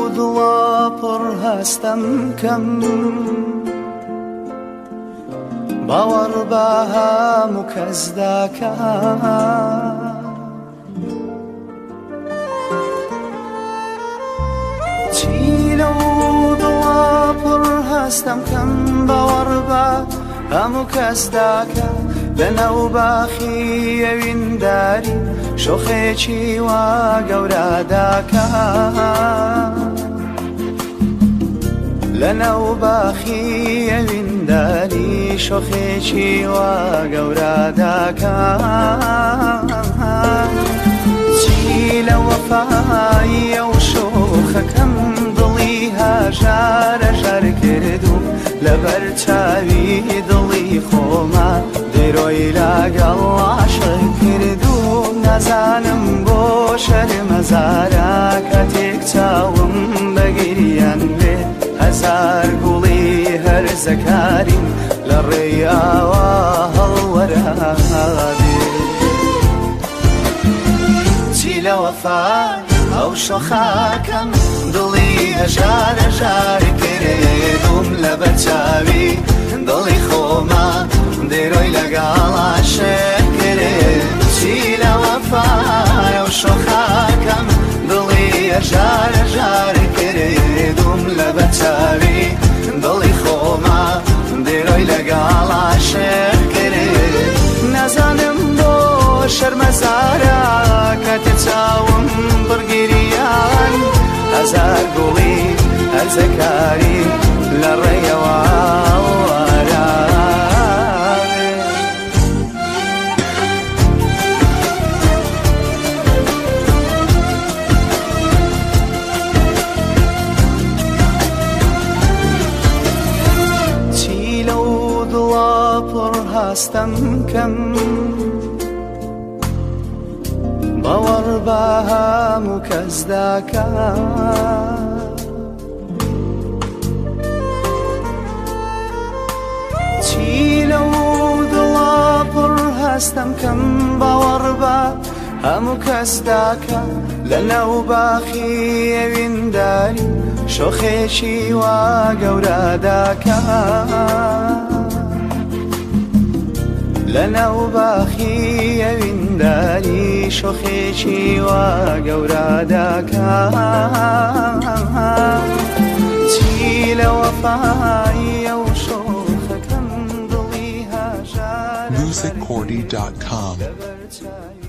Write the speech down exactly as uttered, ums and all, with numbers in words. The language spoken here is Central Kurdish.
دڵا پڕ هەستەم کەم باوەڕ بە هەموو کەس دەکا چی لەو دڵا پڕ هەستەم کەم باوەڕ بە هەموو کەس دەکا لەناو باخی ئەوینداری شۆخێکی وا گەورە دەکا لەناو باخی ئەوینداری شۆخێکی وا گەورە دەکا چی لە وەفای ئەو شۆخەکەم دڵی هەژار هەژار کردو لەبەر چاوی دڵی خۆمە دەیڕۆی لەگەڵ عاشق کردو نازانم بۆ شەرمەزارە کاتێک چاوم بە گریان بێ هەزار گوڵی هەرزەکاریم لە ڕێی ئاوا هەڵوەرابێ چی لە وەفای ئەو شۆخەکەم دڵی هەژار هەژار کردوم لەبەر چاوی دڵی خۆمە دەیڕۆی لەگەڵ عاشق کرد چی لە وەفای ئەو شۆخەکەم دڵی هەژار هەژار کردوم لەبەر چاوی دڵی خۆمە دەیڕۆی لەگەڵ عاشق کرد نازانم بۆ شەرمەزارە کاتێ چاوم بڕگیریان هەزار گوڵی هەرزەکاری لە ڕێیەوە هەستەم کەم باوەڕ بە هەموو کەس دەکا چی لەو دڵا پڕ هەستەم کەم باوەڕ بە هەموو کەس دەکا لەناو باخی ئەوینداری شۆخێکی وا گەورە دەکا لەناو باخی ئەوینداری شۆخێکی وا گەورە دەکا چی لە وەفای ئەو شۆخەکەم دڵی هەژار music cordy dot com